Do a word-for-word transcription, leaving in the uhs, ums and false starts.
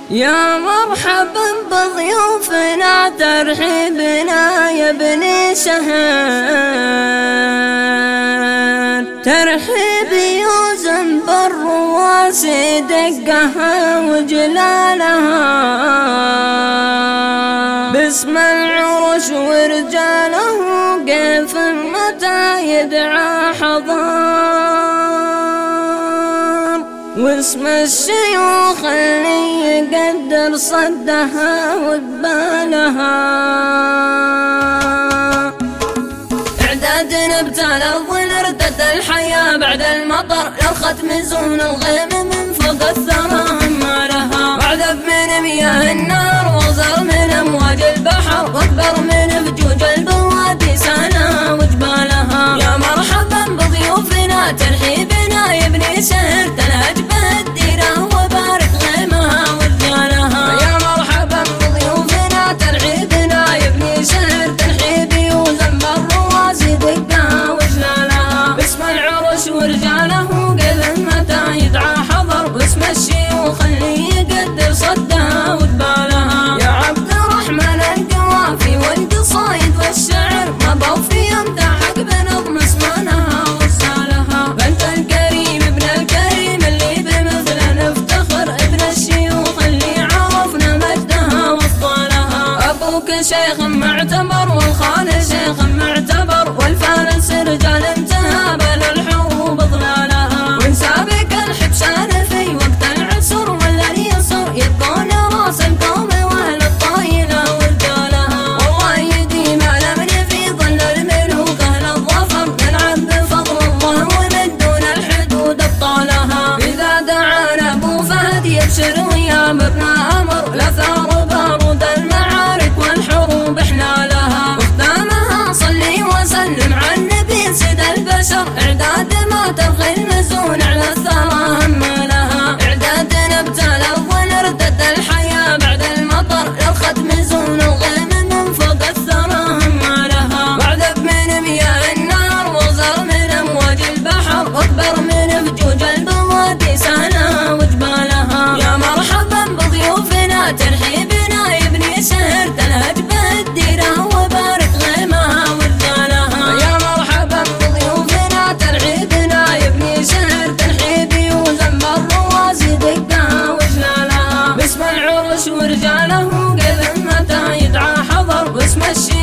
يا مرحبا بضيوفنا ترحيبنا يا بني شهر، ترحيب يوزن بالرواسي دقها وجلالها، باسم العرش ورجاله كيف متى يدعى حضار، واسم الشيوخ اللي يقدر صدها وقبالها. اعدادنا بتلظ ارتد الحياة بعد المطر، للختم زون الغيم من فوق الثرى همالها، وعذب من مياه النار وغزر من امواج البحر، واكبر من فجوج البوادي سانا وجبالها. يا مرحبا بضيوفنا ترحيبنا يا بني شهر، تلهج بالديره وبارك غيمها ورجالها. يا مرحبا بضيوفنا ترحيبنا يا بني شهر، ترحيبي وزن بالرواسي دقها وجلالها، باسم العرش ورجاله كيف متى يدعى حضر، واسم الشيوخ اللي يقدر صدها وقبالها. يا عبد الرحمن القوافي والقصايد والشعر، ما بوفي يمدحك بنظم اسمانها ورسالها. بنت الكريم ابن الكريم اللي بمثله نفتخر، ابن الشيوخ اللي عرفنا مجدها وافضالها. ابوك شيخ معتبر والخال شيخ معتبر، والفارس رجال انتهى بل الحروب ضلالها، وانسابك الحبشان في وقت العسر ولا اليسر، يبقون راس القوم واهل الطايله ورجالها. والله يديم على من في ظل الملوك اهل الظفر، نلعب بفضل الله ومن دون الحدود ابطالها. اذا دعانا ابو فهد يبشر ويام ابن امر، لثار بارود المعارك والحروب احلالها، وختامها صلي وسلم على النبي سيد البشر. اعداد ما تبغي المزون على الثرى همالها، اعدادنا بتلظ ارتد الحياة بعد المطر، للختم زون الغيم من فوق الثرى همالها، وعذب من مياه النار وغزر من امواج البحر، واكبر من فجوج البوادي سانا وجبالها. يا مرحبا بضيوفنا ترحيبنا يا بني شهر، تلهج بالديره وبارك غيمها ورجالها. يا مرحبا بضيوفنا ترحيبنا يا بني شهر، ترحيبي وزن بالرواسي دقها وجلالها، باسم العرش ورجاله كيف متى يدعى حضر، واسم الشيوخ